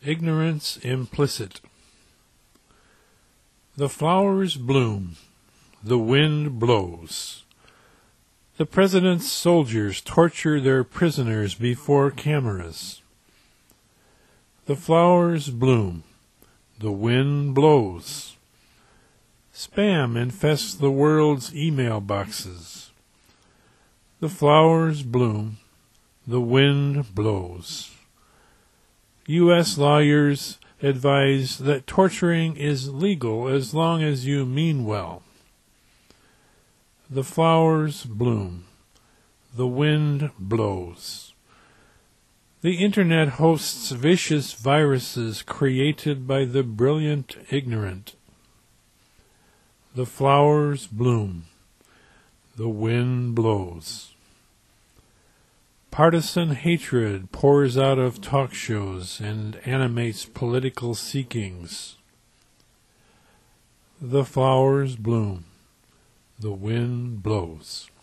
Ignorance implicit. The flowers bloom, the wind blows. The president's soldiers torture their prisoners before cameras. The flowers bloom, the wind blows. Spam infests the world's email boxes. The flowers bloom, the wind blows. U.S. lawyers advise that torturing is legal as long as you mean well. The flowers bloom, the wind blows. The Internet hosts vicious viruses created by the brilliant ignorant. The flowers bloom, the wind blows. Partisan hatred pours out of talk shows and animates political seekings. The flowers bloom, the wind blows.